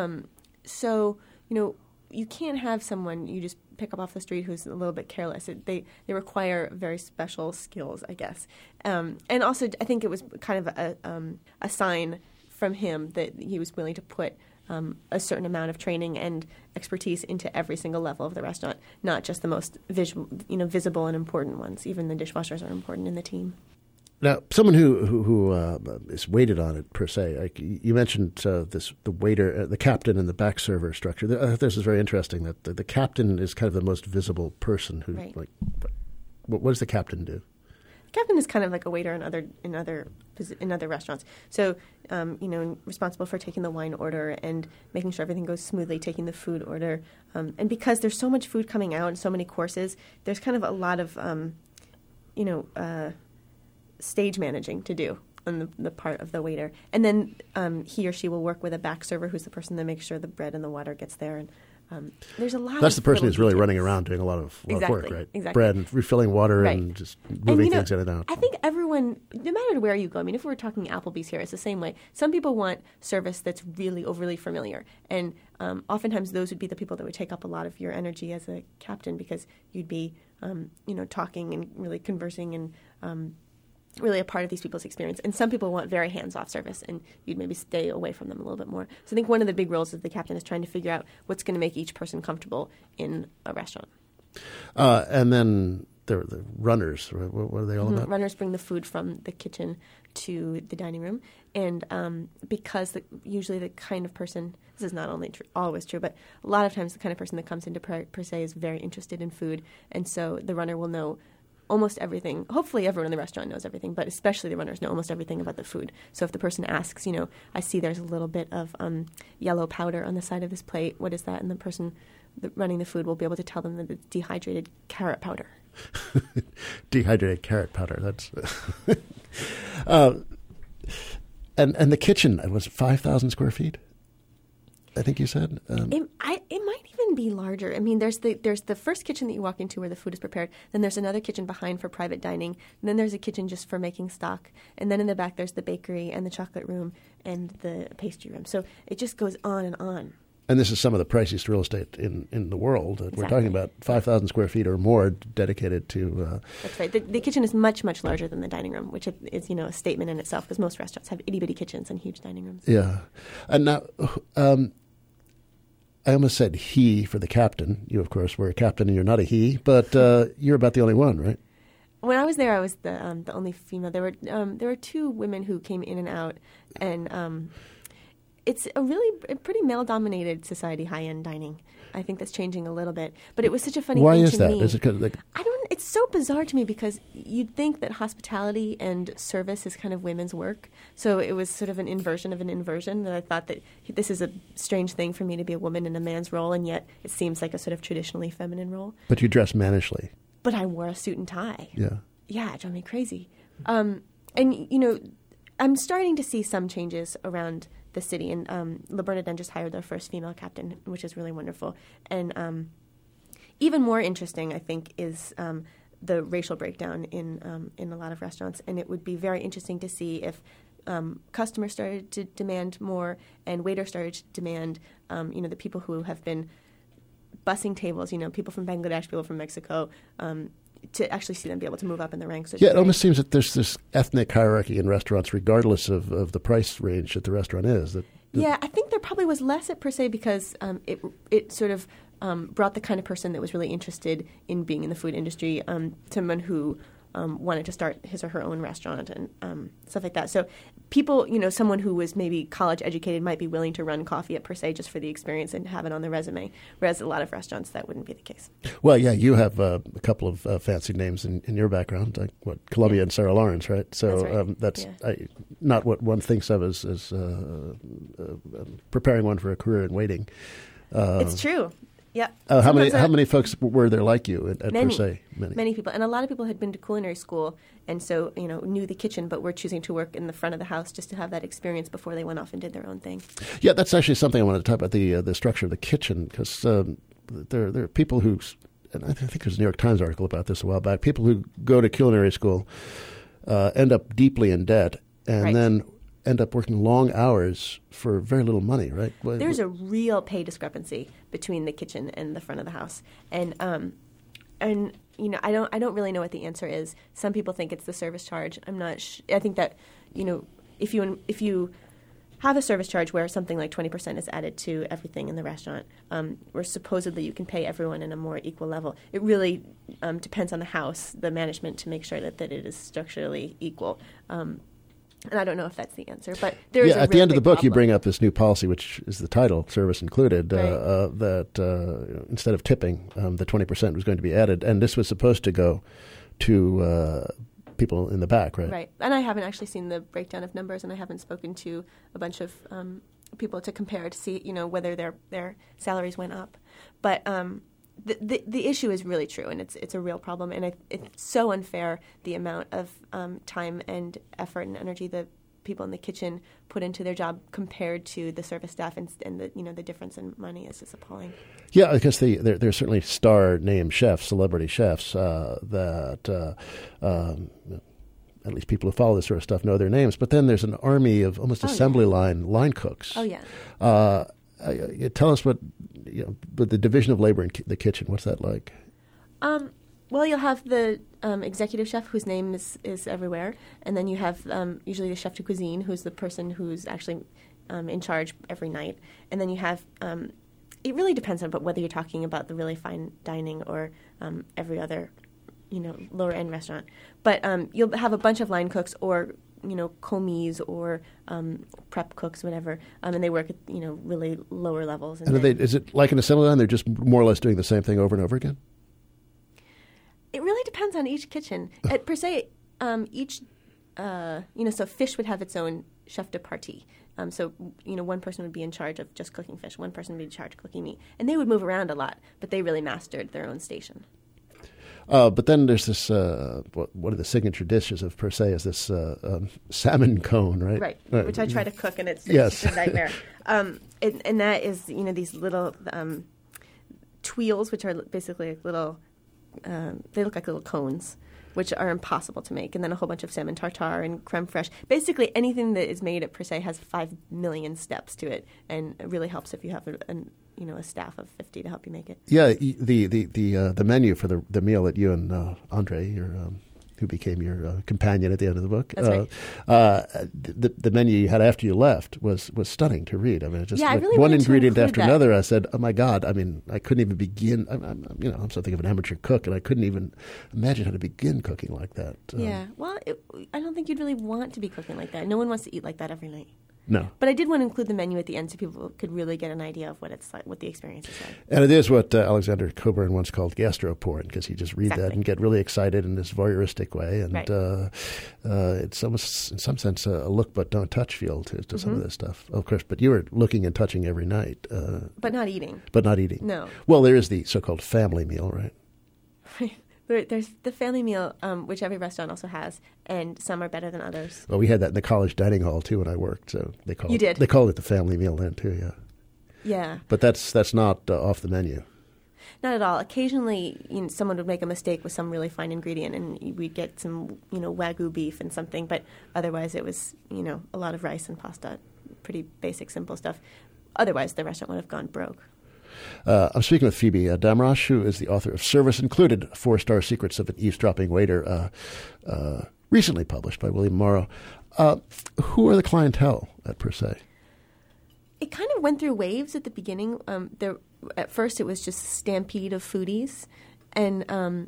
You can't have someone you just pick up off the street who's a little bit careless. They require very special skills, I guess. And also, I think it was kind of a sign from him that he was willing to put a certain amount of training and expertise into every single level of the restaurant, not just the most visible and important ones. Even the dishwashers are important in the team. Now, someone who is waited on it per se, like you mentioned the waiter, the captain, and the back server structure. This is very interesting. That the captain is kind of the most visible person. Who, right. What does the captain do? The captain is kind of like a waiter in other restaurants. So, responsible for taking the wine order and making sure everything goes smoothly, taking the food order, and because there's so much food coming out and so many courses, there's kind of a lot of stage managing to do on the part of the waiter. And then he or she will work with a back server who's the person that makes sure the bread and the water gets there. And there's a lot That's of the person who's really details. running around doing a lot of work, right? Exactly. Bread and refilling water Right. and just moving things in and out. I think everyone, no matter where you go, if we're talking Applebee's here, it's the same way. Some people want service that's really overly familiar. And oftentimes those would be the people that would take up a lot of your energy as a captain because you'd be, talking and really conversing and really a part of these people's experience. And some people want very hands-off service, and you'd maybe stay away from them a little bit more. So I think one of the big roles of the captain is trying to figure out what's going to make each person comfortable in a restaurant. And then the runners, what are they all about? Runners bring the food from the kitchen to the dining room. And because usually the kind of person, this is not only always true, but a lot of times the kind of person that comes into per se is very interested in food. And so the runner will know almost everything. Hopefully everyone in the restaurant knows everything, but especially the runners know almost everything about the food. So if the person asks, I see there's a little bit of yellow powder on the side of this plate, what is that? And the person running the food will be able to tell them that it's dehydrated carrot powder. Dehydrated carrot powder, that's... and the kitchen, was 5,000 square feet? I think you said? It might even be larger. I mean, there's the first kitchen that you walk into where the food is prepared. Then there's another kitchen behind for private dining. And then there's a kitchen just for making stock. And then in the back there's the bakery and the chocolate room and the pastry room. So it just goes on and on. And this is some of the priciest real estate in the world. Exactly. We're talking about 5,000 square feet or more dedicated to... That's right. The kitchen is much, much larger than the dining room, which is a statement in itself, because most restaurants have itty-bitty kitchens and huge dining rooms. Yeah. And now, I almost said he for the captain. You, of course, were a captain and you're not a he, but you're about the only one, right? When I was there, I was the only female. There were 2 women who came in and out, and... It's a pretty male-dominated society, high-end dining. I think that's changing a little bit. But it was such a funny Why thing is to that? me. Is it 'cause It's so bizarre to me because you'd think that hospitality and service is kind of women's work. So it was sort of an inversion of an inversion, that I thought that this is a strange thing for me to be a woman in a man's role, and yet it seems like a sort of traditionally feminine role. But you dress mannishly. But I wore a suit and tie. Yeah. Yeah, it drove me crazy. And, I'm starting to see some changes around the city, and Le Bernardin just hired their first female captain, which is really wonderful. And even more interesting, I think, is the racial breakdown in a lot of restaurants. And it would be very interesting to see if customers started to demand more, and waiters started to demand, the people who have been bussing tables, people from Bangladesh, people from Mexico, to actually see them be able to move up in the ranks. Yeah, it almost seems that there's this ethnic hierarchy in restaurants, regardless of the price range that the restaurant is. Yeah, I think there probably was less at per se because it sort of brought the kind of person that was really interested in being in the food industry, someone who wanted to start his or her own restaurant and stuff like that. So people, someone who was maybe college educated might be willing to run coffee at Per Se just for the experience and have it on the resume, whereas a lot of restaurants that wouldn't be the case. Well, yeah, you have a couple of fancy names in your background, like Columbia and Sarah Lawrence, right? So that's not what one thinks of as preparing one for a career in waiting. It's true. Yeah. How many folks were there like you at many, Per Se? Many people. And a lot of people had been to culinary school and so, knew the kitchen, but were choosing to work in the front of the house just to have that experience before they went off and did their own thing. Yeah, that's actually something I wanted to talk about, the structure of the kitchen, because there are people who, and I think there's a New York Times article about this a while back, people who go to culinary school end up deeply in debt and then end up working long hours for very little money, right? There's a real pay discrepancy between the kitchen and the front of the house, and I don't really know what the answer is. Some people think it's the service charge. I'm not. I think that if you have a service charge where something like 20% is added to everything in the restaurant, where supposedly you can pay everyone in a more equal level, it really depends on the house, the management, to make sure that it is structurally equal. And I don't know if that's the answer, but there is at the end of the book, you bring up this new policy, which is the title, Service Included, that instead of tipping, the 20% was going to be added, and this was supposed to go to people in the back, right? Right. And I haven't actually seen the breakdown of numbers, and I haven't spoken to a bunch of people to compare to see, whether their salaries went up. But the issue is really true, and it's a real problem, and it's so unfair, the amount of time and effort and energy that people in the kitchen put into their job compared to the service staff, and the difference in money is just appalling. Yeah, because there are certainly star-named chefs, celebrity chefs that at least people who follow this sort of stuff know their names, but then there's an army of almost assembly line cooks. Oh, yeah. Tell us what the division of labor in the kitchen. What's that like? Well, you'll have the executive chef whose name is everywhere, and then you have usually the chef de cuisine, who's the person who's actually in charge every night, and then you have. It really depends on whether you're talking about the really fine dining or every other, lower end restaurant. But you'll have a bunch of line cooks or commis or prep cooks, whatever, and they work at really lower levels. And is it like an assembly line? They're just more or less doing the same thing over and over again? It really depends on each kitchen. At Per Se, so fish would have its own chef de partie. So one person would be in charge of just cooking fish, one person would be in charge of cooking meat, and they would move around a lot, but they really mastered their own station. But then there's this, one of the signature dishes of Per Se is this salmon cone, right? Right, which I try to cook, and it's a nightmare. And that is, these little tuiles, which are basically like little, they look like little cones, which are impossible to make. And then a whole bunch of salmon tartare and creme fraiche. Basically, anything that is made at Per Se has 5 million steps to it, and it really helps if you have a staff of 50 to help you make it. Yeah, the menu for the meal that you and Andre, who became your companion at the end of the book, that's right. The menu you had after you left was stunning to read. I mean, just really one ingredient after that. another. I said, "Oh my God!" I mean, I couldn't even begin. I'm something of an amateur cook, and I couldn't even imagine how to begin cooking like that. Yeah, well, I don't think you'd really want to be cooking like that. No one wants to eat like that every night. No. But I did want to include the menu at the end so people could really get an idea of what it's like, what the experience is like. And it is what Alexander Coburn once called gastroporn, because you just read that and get really excited in this voyeuristic way. And it's almost, in some sense, a look but don't touch feel to some of this stuff. Of course, but you were looking and touching every night. But not eating. But not eating. No. Well, there is the so-called family meal, right? There's the family meal, which every restaurant also has, and some are better than others. Well, we had that in the college dining hall, too, when I worked. So they called it the family meal then, too, yeah. Yeah. But that's not off the menu. Not at all. Occasionally, someone would make a mistake with some really fine ingredient, and we'd get some, Wagyu beef and something, but otherwise it was, a lot of rice and pasta, pretty basic, simple stuff. Otherwise, the restaurant would have gone broke. I'm speaking with Phoebe Damrosch, who is the author of Service Included, 4-Star Secrets of an Eavesdropping Waiter, recently published by William Morrow. Who are the clientele at Per Se? It kind of went through waves at the beginning. at first it was just a stampede of foodies, and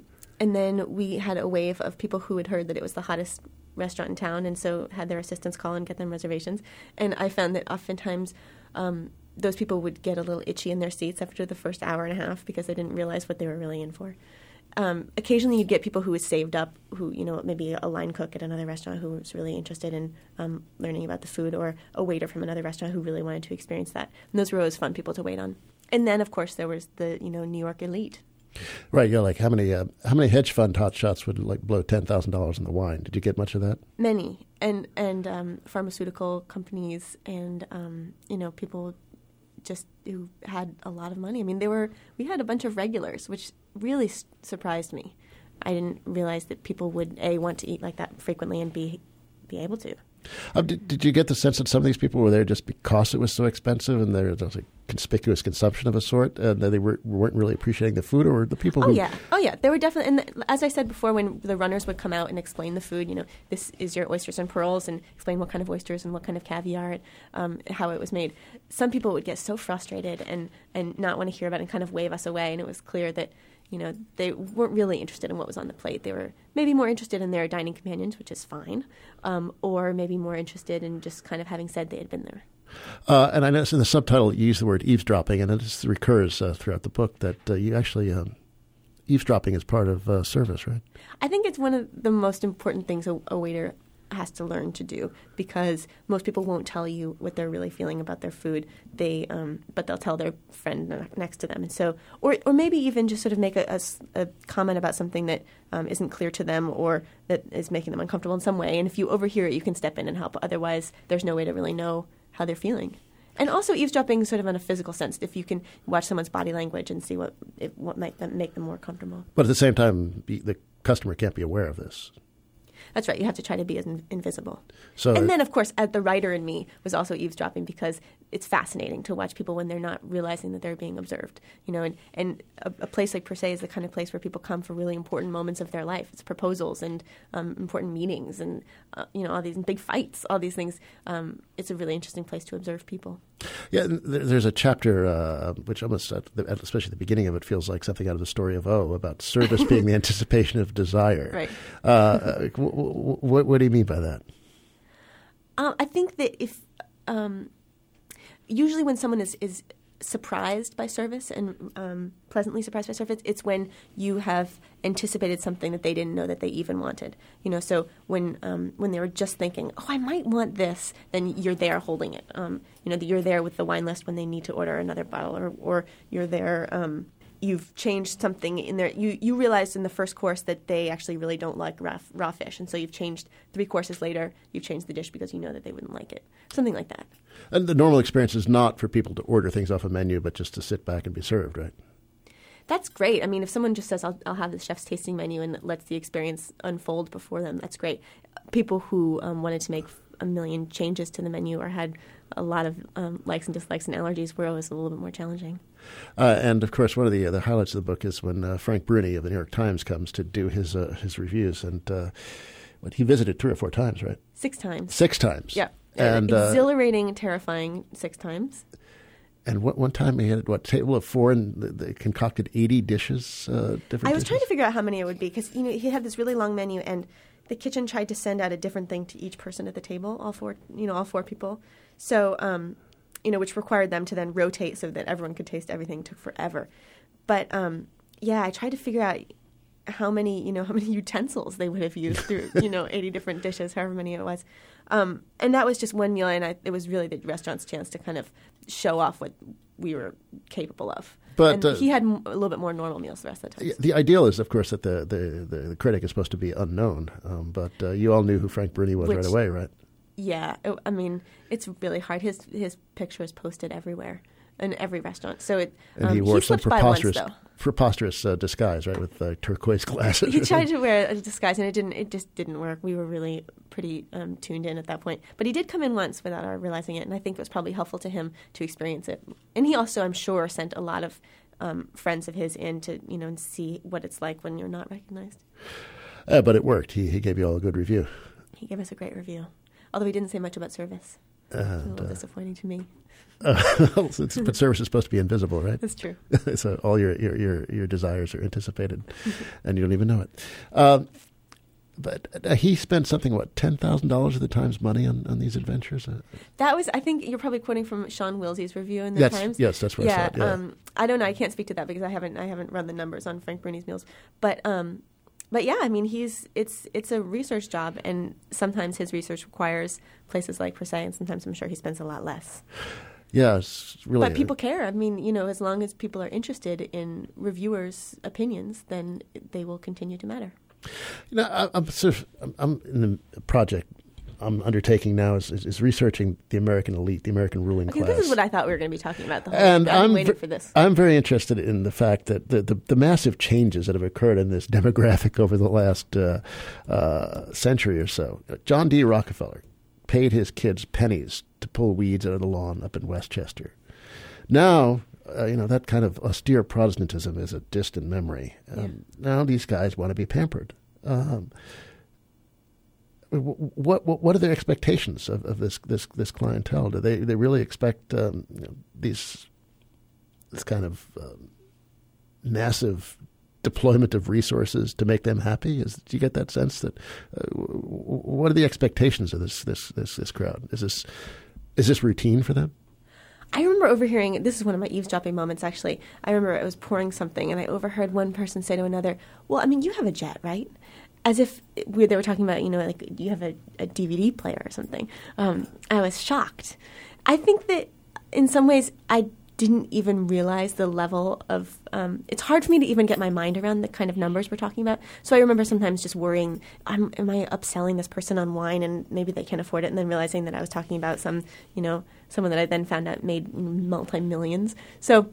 then we had a wave of people who had heard that it was the hottest restaurant in town, and so had their assistants call and get them reservations. And I found that oftentimes those people would get a little itchy in their seats after the first hour and a half because they didn't realize what they were really in for. Occasionally you'd get people who had saved up, who, maybe a line cook at another restaurant who was really interested in learning about the food, or a waiter from another restaurant who really wanted to experience that. And those were always fun people to wait on. And then, of course, there was the, New York elite. Right, like how many hedge fund hotshots would blow $10,000 in the wine? Did you get much of that? Many, and pharmaceutical companies, and people just who had a lot of money. I mean, we had a bunch of regulars, which really surprised me. I didn't realize that people would want to eat like that frequently and be able to. Did you get the sense that some of these people were there just because it was so expensive, and there was a conspicuous consumption of a sort, and they weren't really appreciating the food, or the people who... Oh, yeah. They were definitely... And as I said before, when the runners would come out and explain the food, this is your oysters and pearls, and explain what kind of oysters and what kind of caviar, how it was made, some people would get so frustrated and not want to hear about it and kind of wave us away, and it was clear that they weren't really interested in what was on the plate. They were maybe more interested in their dining companions, which is fine, or maybe more interested in just kind of having said they had been there. And I noticed in the subtitle you use the word eavesdropping, and it recurs throughout the book that you actually eavesdropping is part of service, right? I think it's one of the most important things a waiter has to learn to do, because most people won't tell you what they're really feeling about their food. But they'll tell their friend next to them, and so, or maybe even just sort of make a comment about something that isn't clear to them, or that is making them uncomfortable in some way. And if you overhear it, you can step in and help. Otherwise, there's no way to really know how they're feeling. And also eavesdropping sort of in a physical sense, if you can watch someone's body language and see what might make them more comfortable. But at the same time, the customer can't be aware of this. That's right. You have to try to be as invisible. So, and then, of course, the writer in me was also eavesdropping, because it's fascinating to watch people when they're not realizing that they're being observed. And a place like Per Se is the kind of place where people come for really important moments of their life. It's proposals and important meetings and all these big fights, all these things. It's a really interesting place to observe people. Yeah, there's a chapter which almost, especially at the beginning of it, feels like something out of the story of O, about service being the anticipation of desire. Right. What do you mean by that? I think that if usually when someone is surprised by service and pleasantly surprised by service, it's when you have anticipated something that they didn't know that they even wanted. So when they were just thinking, oh, I might want this, then you're there holding it. You're there with the wine list when they need to order another bottle, or you're there. You've changed something in there. You realized in the first course that they actually really don't like raw fish, and so you've changed 3 courses later. You've changed the dish because you know that they wouldn't like it. Something like that. And the normal experience is not for people to order things off a menu, but just to sit back and be served, right? That's great. I mean, if someone just says, I'll have the chef's tasting menu and lets the experience unfold before them, that's great. People who wanted to make a million changes to the menu or had a lot of likes and dislikes and allergies were always a little bit more challenging. And, of course, one of the highlights of the book is when Frank Bruni of the New York Times comes to do his reviews. And he visited 3 or 4 times, right? 6 times. 6 times. Yeah. And exhilarating, terrifying 6 times. And one time he had, table of 4, and they concocted 80 dishes, different I was dishes? trying to figure out how many it would be, because he had this really long menu, and the kitchen tried to send out a different thing to each person at the table, all 4 people. So, which required them to then rotate so that everyone could taste everything. It took forever. But, I tried to figure out how many utensils they would have used through, 80 different dishes, however many it was. And that was just one meal, and it was really the restaurant's chance to kind of show off what we were capable of. But and he had a little bit more normal meals the rest of the time. The ideal is, of course, that the critic is supposed to be unknown. But you all knew who Frank Bruni was right away, right? Yeah. I mean, it's really hard. His picture is posted everywhere in every restaurant. So and he wore some preposterous disguise, right, with turquoise glasses. He tried to wear a disguise, and it just didn't work. We were really pretty tuned in at that point. But he did come in once without our realizing it, and I think it was probably helpful to him to experience it. And he also, I'm sure, sent a lot of friends of his in to and see what it's like when you're not recognized. But it worked. He gave you all a good review. He gave us a great review, although he didn't say much about service. a little disappointing to me. But service is supposed to be invisible, right? That's true. So all your desires are anticipated, and you don't even know it. But he spent something, $10,000 of the Times money on these adventures? That was, I think you're probably quoting from Sean Willsey's review in the Times. Yes, that's what I said. Yeah. I don't know. I can't speak to that because I haven't run the numbers on Frank Bruni's meals. But yeah, I mean, it's a research job, and sometimes his research requires places like Per Se, and sometimes I'm sure he spends a lot less. Yeah, it's really. But people care. I mean, as long as people are interested in reviewers' opinions, then they will continue to matter. I'm in the project I'm undertaking now is researching the American elite, the American ruling class. This is what I thought we were going to be talking about the whole time. I'm waiting for this. I'm very interested in the fact that the massive changes that have occurred in this demographic over the last century or so. John D. Rockefeller paid his kids pennies to pull weeds out of the lawn up in Westchester. Now, that kind of austere Protestantism is a distant memory. Now these guys want to be pampered. What are their expectations of this clientele? Do they really expect this kind of massive deployment of resources to make them happy? Do you get that sense that what are the expectations of this crowd? Is this routine for them? I remember overhearing, this is one of my eavesdropping moments, actually. I remember I was pouring something, and I overheard one person say to another, well, I mean, you have a jet, right? As if they were talking about, like you have a DVD player or something. I was shocked. I think that in some ways I didn't even realize the level of it's hard for me to even get my mind around the kind of numbers we're talking about. So I remember sometimes just worrying, am I upselling this person on wine and maybe they can't afford it, and then realizing that I was talking about someone that I then found out made multi-millions. So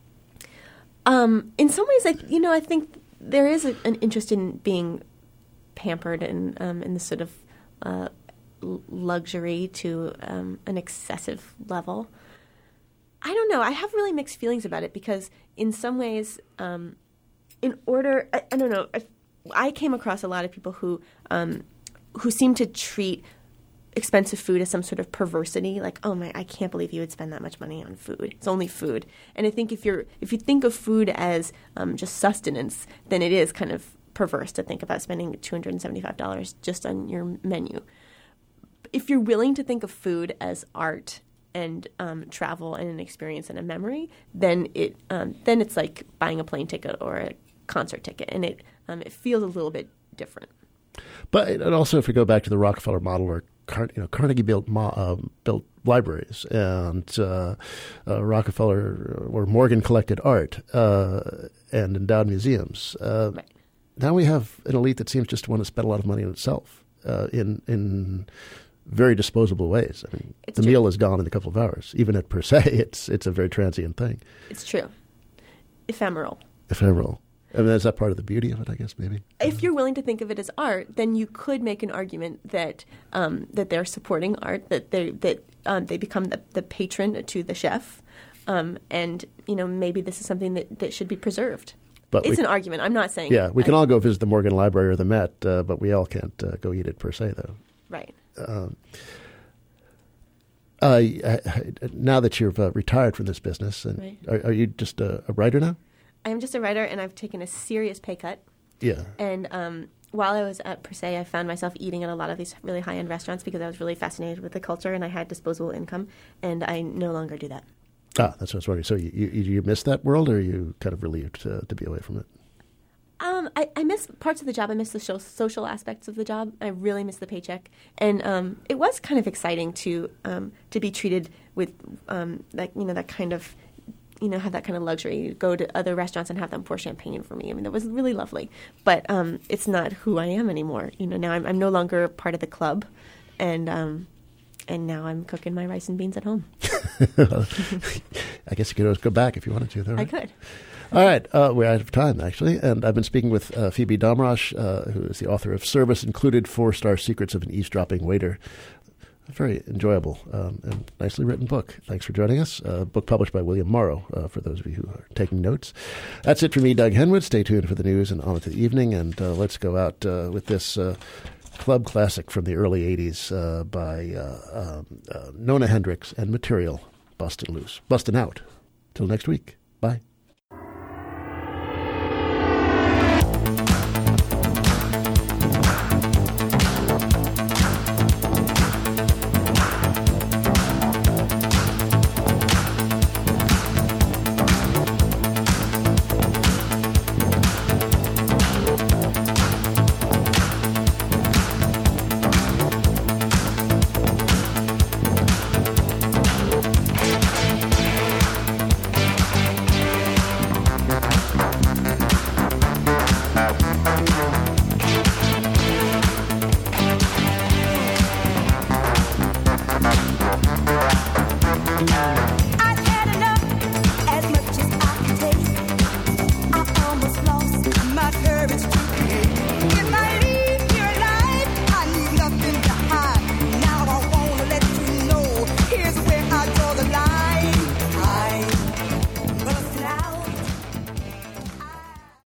in some ways, I think there is an interest in being pampered and in this sort of luxury to an excessive level. I don't know. I have really mixed feelings about it because in some ways, I don't know. I came across a lot of people who seem to treat expensive food as some sort of perversity, like, oh my, I can't believe you would spend that much money on food. It's only food. And I think if you think of food as just sustenance, then it is kind of perverse to think about spending $275 just on your menu. If you're willing to think of food as art and travel and an experience and a memory, then it's like buying a plane ticket or a concert ticket, and it feels a little bit different. But also, if we go back to the Rockefeller model, where Carnegie built libraries, and Rockefeller or Morgan collected art and endowed museums. Right. Now we have an elite that seems just to want to spend a lot of money on itself in very disposable ways. I mean, the meal is gone in a couple of hours. Even at Per Se, it's a very transient thing. It's true. Ephemeral. I mean, is that part of the beauty of it, I guess, maybe? If you're willing to think of it as art, then you could make an argument that that they're supporting art, that they become the patron to the chef, and maybe this is something that should be preserved. But it's an argument. I'm not saying. Yeah, we can all go visit the Morgan Library or the Met, but we all can't go eat at Per Se, though. Right. Now that you've retired from this business, and right. Are you just a writer now? I am just a writer, and I've taken a serious pay cut. Yeah. And while I was at Per Se, I found myself eating at a lot of these really high-end restaurants because I was really fascinated with the culture, and I had disposable income, and I no longer do that. Ah, that's what I was wondering. So you miss that world, or are you kind of relieved to be away from it? I miss parts of the job. I miss the social aspects of the job. I really miss the paycheck, and it was kind of exciting to be treated with that kind of have that kind of luxury. You go to other restaurants and have them pour champagne for me. I mean, that was really lovely. But it's not who I am anymore. Now I'm no longer part of the club, and now I'm cooking my rice and beans at home. I guess you could always go back if you wanted to, though. Right? I could. All right. We're out of time, actually. And I've been speaking with Phoebe Domrosh, who is the author of Service Included, 4-Star Secrets of an Eavesdropping Waiter. A very enjoyable and nicely written book. Thanks for joining us. A book published by William Morrow, for those of you who are taking notes. That's it for me, Doug Henwood. Stay tuned for the news and on to the evening. And let's go out with this club classic from the early 80s by Nona Hendryx and Material, Bustin' Loose. Bustin' out. Till next week. Bye. Bye.